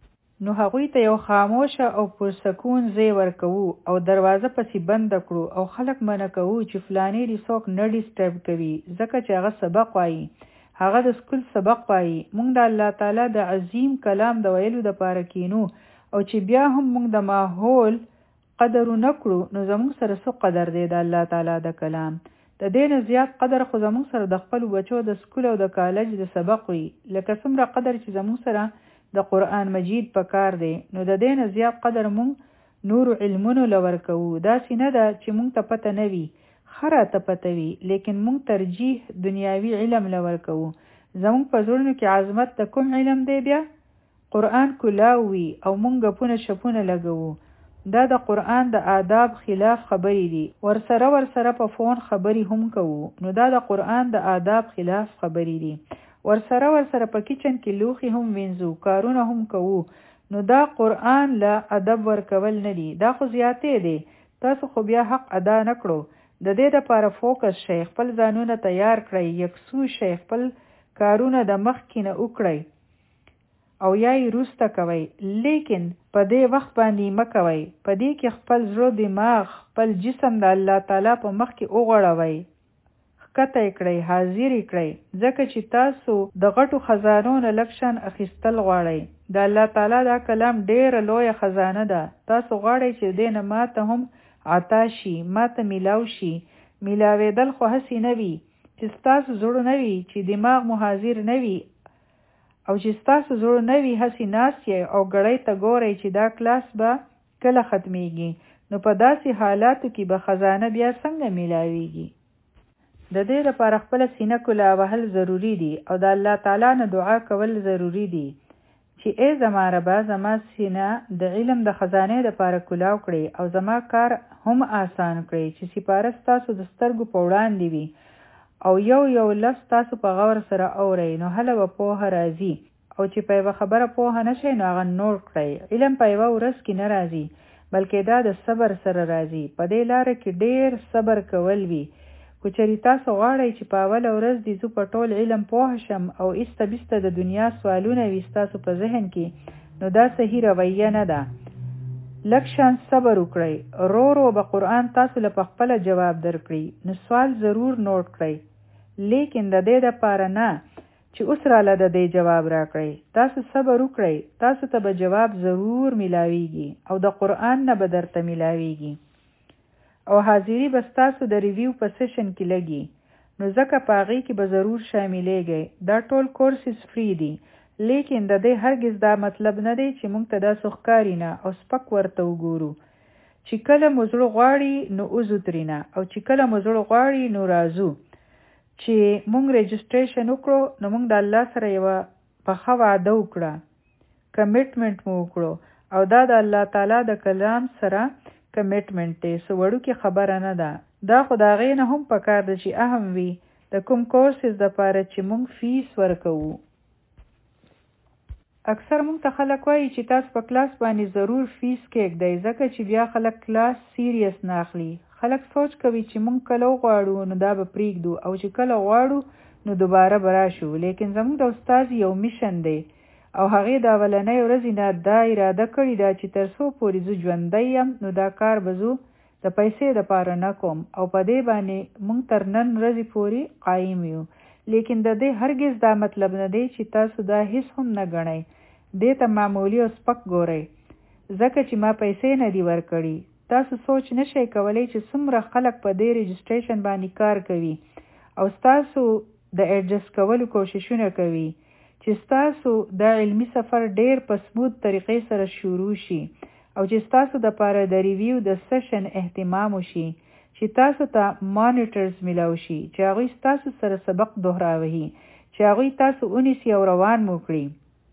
نو هغوی ته یو خاموشه او پرسکون ځای ورکوو او دروازه پسې بنده کړو او خلک منع کوو چې فلانې دې څوک نه ډسټرب کوي ځکه چې هغه سبق وایي، هغه د سکول سبق وایي. موږ د الله تعالی د عظیم کلام د ویلو دپاره کینو او چې بیا هم موږ د ماحول قدر ونه کړو نو زموږ سره څه قدر دی د الله تعالی د کلام. د دې نه زیات قدر خو زموږ سره د خپلو بچو د سکول او د کالج د سبق وي لکه څومره قدر چې زموږ سره د قرآن مجید په کار دی نو د دې نه زیات قدر موږ نور علمونو له ورکوو. داسې نه ده چې موږ ته پته نه وي، ښه راته پته وي لیکن موږ ترجیح دنیاوي علم له ورکوو. زموږ په زړونو کې عظمت د کوم علم دی بیا؟ قرآن کلاو وي او موږ ګپونه شپونه لګوو. دا د قرآن د آداب خلاف خبرې دي. ورسره ورسره په فون خبرې هم کوو نو دا د قرآن د آداب خلاف خبرې دي. ورسره ورسره په کچن کې لوښي هم وینځو، کارونه هم کوو نو دا قرآن له ادب ورکول نه دي. دا خو زیاتې دی. تاسو خو بیا حق ادا نه کړو. د دې دپاره فوکس شئ، خپل ځانونه تیار کړئ، یکسو شئ، خپل کارونه د مخکې نه وکړئ او یا یې وروسته کوئ لیکن په دې وخت باندې مه کوئ. په دې کې خپل زړه دماغ خپل جسم د الله تعالی په مخ کې وغوړوئ، ښکته یې کړئ، حاضر یې کړئ ځکه چې تاسو د غټو خزانو نه لږ شان اخیستل غواړئ. د الله تعالی دا کلام ډېره لویه خزانه ده. تاسو غواړئ چې دې نه ماته هم عطا شي، ماته میلاو شي. میلاوېدل خو هسې نه وي چې ستاسو زړه نه وي، چې دماغ مو حاضر نه وي او چې ستاسو زړه نه وي هسې ناست یې او ګړۍ ته ګورئ چې دا کلاس به کله ختمیږي. نو په داسې حالاتو کې به خزانه بیا څنګه میلاویږي؟ د دې لپاره خپله سینه کلا وهل ضروري دي او د الله تعالی نه دعا کول ضروري دي چې ای زما ربه زما سینه د علم د خزانې دپاره کلاو کړي او زما کار هم آسان کړي چې سپاره ستاسو د سترګو په وړاندې وي او یو یو لفظ تاسو په غور سره اورئ نو هله به پوهه راځي او چې په یوه خبره پوهه نه شئ نو هغه نوټ کړئ. علم په یوه ورځ کې نه راځي بلکې دا د صبر سره راځي. په دې لاره کې ډېر صبر کول وي. که چېرې تاسو غواړئ چې په اوله ورځ دې زه په ټول علم پوه شم او ایسته بیسته د دنیا سوالونه وي ستاسو په ذهن کې نو دا صحیح رویه نه ده. لږ شان صبر وکړئ، رو رو به قرآن تاسو له پخپله جواب درکړي. نو سوال ضرور نوٹ کړئ لیکن د دې دپاره نه چې اوس راله د دې جواب راکړئ. تاسو صبر وکړئ، تاسو ته به جواب ضرور میلاویږي او د قرآن نه به درته میلاویږي او حاضری به ستاسو د ریویو په سیشن کې لګي، نو ځکه په هغې کې به ضرور شاملېږئ. دا ټول کورسز فری دي، لیکن د دې هرگز دا مطلب نه دی چې موږ ته داسې ښکاري نه او سپک ورته وګورو. چې کله مو زړه غواړي نو وځو ترېنه، او چې کله مو زړه غواړي نو راځو. چې موږ رجسټریشن وکړو نو موږ د الله سره یوه پخه وعده وکړه، کمیټمنټ مو وکړو، او دا د الله تعالی د کلام سره کمیټمنټ دی، څه وړوکې خبره نه ده. دا خو د هغې نه هم پکار ده چې اهم وي د کوم کورسز دپاره چې موږ فیس ورکوو. اکثر موږ ته خلک وایي چې تاسو په کلاس باندې ضرور فیس کېږدئ، ځکه چې بیا خلک کلاس سیریس نه اخلي. خلک سوچ کوي چې موږ کله وغواړو نو دا به پرېږدو، او چې کله غواړو نو دوباره به راشو. لیکن زموږ د استاد یو میشن دی، او هغې د اولنۍ ورځې نه دا اراده کړې ده چې تر څو پورې زه ژوندی یم نو دا کار به زه د پیسې دپاره نه کوم، او په دې باندې موږ تر نن ورځې پورې قایم یو. لیکن د دې هرگز دا مطلب نه دی چې تاسو دا هیڅ هم نه ګڼئ، دې ته معمولي او سپک ګورئ، ځکه چې ما پیسې نه دي ورکړي. تاسو سوچ نشئ کولی چې څومره خلک په دې رجسټریشن باندې کار کوي او ستاسو د ایډجسټ کولو کوششونه کوي چې ستاسو دا علمي سفر ډیر په سموث طریقې سره شروع شي، او چې ستاسو دپاره د ریویو د سیشن اهتمام وشي، چې تاسو ته مانیټرز میلاو شي چې هغوی ستاسو سره سبق دوهراوهي، چې هغوی تاسو ونیسي او روان مو کړي.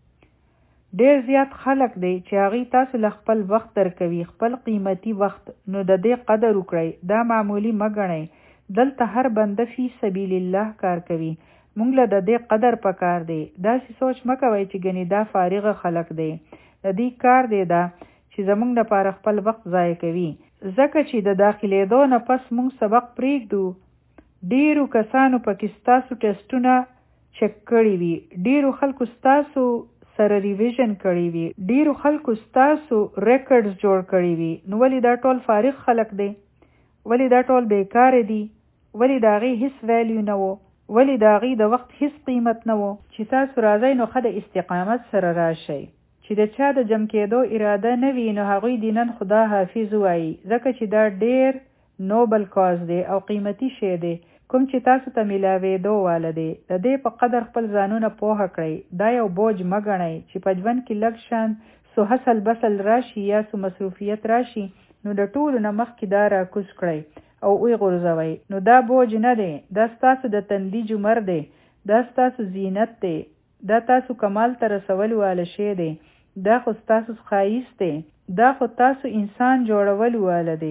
ډیر زیات خلک دی چې هغوی تاسو له خپل وخت درکوي، خپل قیمتي وخت، نو د دې قدر وکړئ. دا معمولی مه ګڼئ، دلته هر بنده فی سبیل الله کار کوي، موږ له د دې قدر پکار دی. داسې سوچ مه کوئ چې ګنې دا فارغه خلک دی، د دې کار دی دا چې زموږ دپاره خپل وخت ضایع کوي. ځکه چې د داخلېدو نه پس موږ سبق پرېږدو، ډیرو کسانو پکې ستاسو ټیسټونه چک کړي وي، ډیرو خلکو ستاسو سره ریویژن کړي وي، ډیرو خلکو ستاسو ریکارډز جوړ کړي وي. نو ولې دا ټول فارغ خلک دی؟ ولې دا ټول بیکاره دي؟ ولې د هغې هیڅ ویلیو نه و؟ ولې د هغې د وخت هیڅ قیمت نه و؟ چې تاسو راځئ نو ښه د استقامت سره راشئ. چې د چا د جمع کېدو اراده نه وي نو هغوی د نن خدا حافظ وایي، ځکه چې دا ډیر نوبل کاز دی او قیمتي شی دی کوم چې تاسو ته میلاوېدو واله دی. د دې په قدر خپل ځانونه پوهه کړئ. دا یو بوج مه ګڼئ چې په ژوند کې لږ شان سو حسل بسل راشي یا سو مصروفیت راشي نو د ټولو نه مخکې دا راکوز کړئ او ویې غورځوئ. نو دا بوج نه دی، دا ستاسو د تندي جمر دی، دا ستاسو زینت دی، دا تاسو کمال ته رسولو واله شی دی، دا خو ستاسو ښایست دی، دا خو تاسو انسان جوړولو واله دی،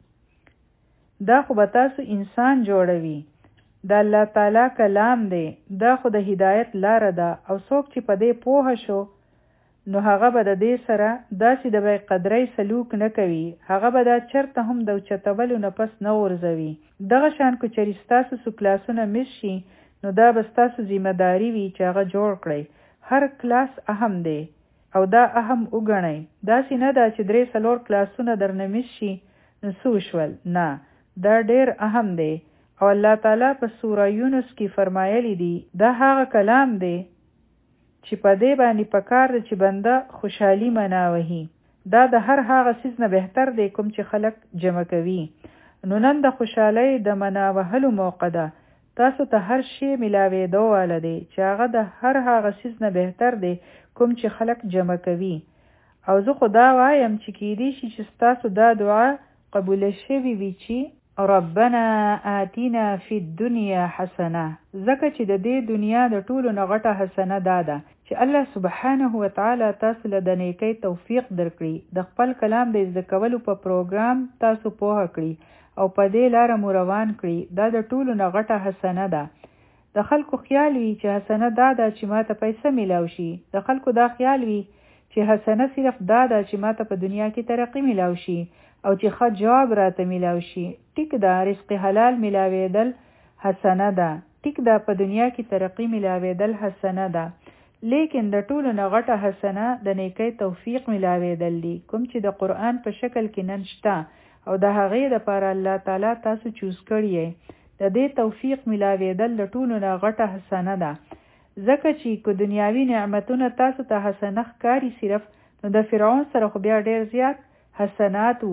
دا خو به تاسو انسان جوړوي. دا الله تعالی کلام دی، دا خو د هدایت لاره ده، او څوک چې په دې پوهه شو نو هغه به د دې سره داسې د بې قدرۍ سلوک نه کوي، هغه به دا چرته هم د اوچتولو نه پس نه غورځوي. دغه شان که چېرې ستاسو څو کلاسونه مس شي نو دا به ستاسو ذمه داري وي چې هغه جوړ کړئ. هر کلاس اهم دی او دا اهم وګڼئ. داسې نه ده چې درې څلور کلاسونه درنه مس شي نو څه وشول، نه، دا ډیر اهم دی. او الله تعالی په سوره یونس کې فرمایلی دی دا هغه کلام دی چې په دې باندې پکار دی چې بنده خوشحالي مناوهي. دا د هر هغه څیز نه بهتر دی کوم چې خلک جمع کوي. نو نن د خوشحالۍ د مناوهلو موقع ده. تاسو ته هر شی میلاوېدو واله دی چې هغه د هر هغه څیز نه بهتر دی کوم چې خلک جمع کوي. او زه خو دا وایم چې کیدی شي چې ستاسو دا دعا قبول شوي وي چې ربنا آتینا فی الدنیا حسنه، ځکه چې د دې دنیا د ټولو نه غټه حسنه دا ده چې الله سبحانه وتعالی تاسو له د نیکۍ توفیق درکړي، د خپل کلام د زده کولو په پروګرام تاسو پوهه کړي او په دې لاره مو روان کړي. دا د ټولو نه غټه حسنه ده. د خلکو خیال وي چې حسنه دا ده چې ما ته پیسې میلاو شي، د خلکو دا خیال وي چې حسنه صرف دا ده چې ما ته په دنیا کې ترقی میلاو شي او چې ښه جواب راته میلاو شي. ټیک ده، رزق حلال میلاوېدل حسنه ده، ټیک ده، په دنیا کې ترقی میلاوېدل حسنه ده، لیکن د ټولو نه غټه حسنه د نیکۍ توفیق میلاوېدل دي کوم چې د قرآن په شکل کې نن شته او د هغې دپاره الله تعالی تاسو چوز کړی یې. د دې توفیق میلاوېدل د ټولو نه غټه حسنه ده. ځکه چې که دنیاوي نعمتونه تاسو ته حسنه ښکاري صرف، نو د فرعون سره خو بیا ډېر زیات حسنات وو.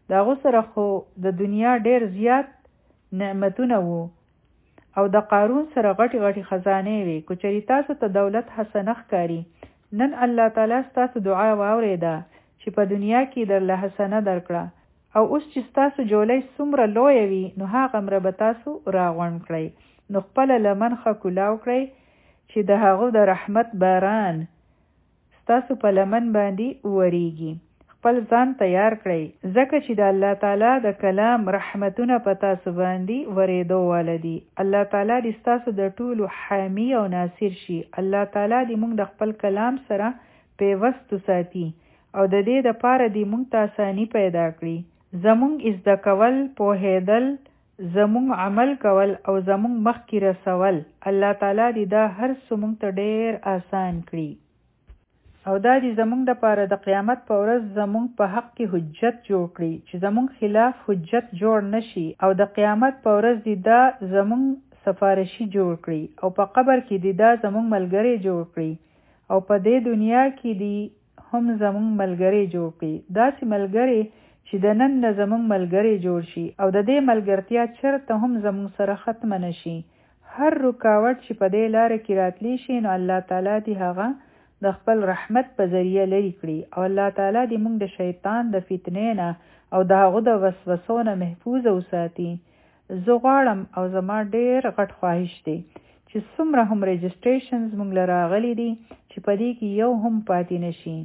د هغو سره خو د دنیا ډیر زیات نعمتونه وو او د قارون سره غټي غټي خزانه وي. کو چری تاسو ته دولت حسنه ښکاری، نن الله تعالی ستاسو دعا واوریده چې په دنیا کې درله حسنه درکړه، او اوس چې ستاسو جولۍ څومره لوی وي نو هغه مره به تاسو راغونډ کړئ، نو خپل لمن ښه کولاو کړئ چې د هغو د رحمت باران ستاسو په لمن باندې وریږي. خپل ځان تیار کړئ ځکه چې د الله تعالی د کلام رحمتونه په تاسو باندې ورېدو ولدي. الله تعالی دې ستاسو د ټولو حامی او ناصر شي. الله تعالی دې موږ د خپل کلام سره پیوستو ساتي او د دې د پاره دې موږ ته اساني پیدا کړي. زمونږ ازده کول، پوهېدل، زمونږ عمل کول او زمونږ مخکې رسول، الله تعالی دې دا هر څه موږ ته ډېر آسان کړي او دا دې زمونږ دپاره د قیامت په ورځ زمونږ په حق کې حجت جوړ کړي چې زمونږ خلاف حجت جوړ نشي، او د قیامت په ورځ دې دا زمونږ سفارشي جوړ کړي او په قبر کې دې دا زمونږ ملګری جوړ کړي او په دې دنیا کې دې هم زمونږ ملګری جوړ کړي. داسې ملګری چې د نن نه زمونږ ملګری جوړ شي او د دې ملګرتیا چرته هم زمونږ سره ختمه نشي. هر رکاوټ چې په دې لاره کې راتلی شي نو الله تعالی دې هغه د خپل رحمت په ذریعه لري کړي او الله تعالی دې موږ د شیطان د فتنې نه او د هغو د وسوسو نه محفوظ وساتي. زه غواړم او زما ډېر غټ خواهش دی چې څومره هم رجسټریشنز موږ له راغلي دي چې په دې کې یو هم پاتې نشي.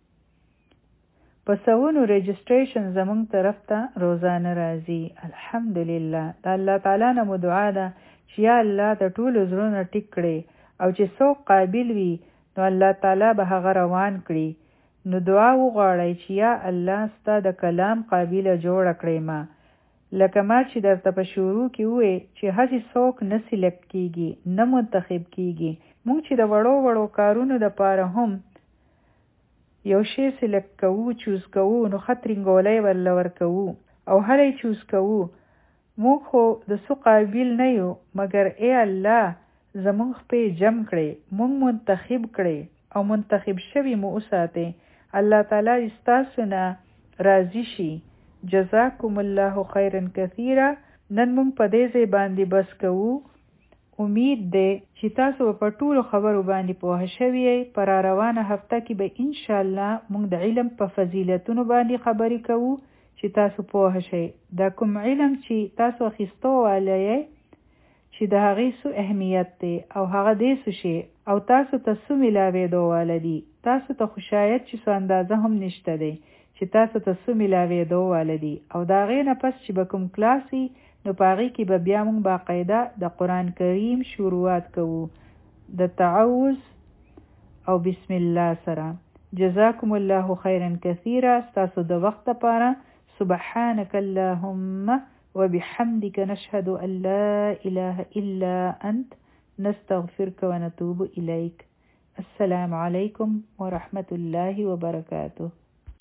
په سوونو رجسټریشن زمونږ طرف ته روزانه راځي. الحمدلله. د الله تعالی نه مو دعا ده چې یا الله د ټولو زړونه ټیک کړي او چې څوک قابل وي نو الله تعالی به هغه روان کړي. نو دعا وغواړئ چې یا الله ستا د کلام قابله جوړه کړئ ما، لکه ما چې درته په شروع کې ووې چې هسې څوک نه سلیکټ کیږي نه منتخب کیږي. موږ چې د وړو وړو کارونو دپاره هم یو شی سلیکټ کوو، چوز کوو، نو خطرنګولی ورله ورکوو او هلی چوز کوو. موږ خو د څو قابل نه یو، مګر ای الله زمونږ خپې جمع کړئ، موږ منتخب کړئ او منتخب شوي مو وساتئ. الله تعالی ستاسو نه راضي شي. جزاکم الله خیرا کثیرا. نن موږ په دې ځای باندې بس کوو. امید دی چې تاسو په ټولو خبرو باندې پوه شوي یئ. په را روانه هفته کې به انشاءالله موږ د علم په فضیلتونو باندې خبرې کوو چې تاسو پوه شئ. دا کوم علم چې تاسو اخیستو والی یئ چې د هغې څه اهمیت دی او هغه دې څه شي او تاسو ته څه میلاوېدو والی دي. تاسو ته خو شاید چې څه اندازه هم نشته دی چې تاسو ته څه میلاوېدو والی دي. او د هغې نه پس چې به کوم کلاس وي نو په هغې کې به بیا موږ باقاعده د قرآن کریم شروعات کوو د تعوذ او بسم الله سره. جزاکم الله خیرا کثیرا. ستاسو د وخت لپاره سبحانك اللهم وبحمدك نشهد ان لا اله الا انت نستغفرك ونتوب اليك. السلام علیکم ورحمة الله وبرکاته.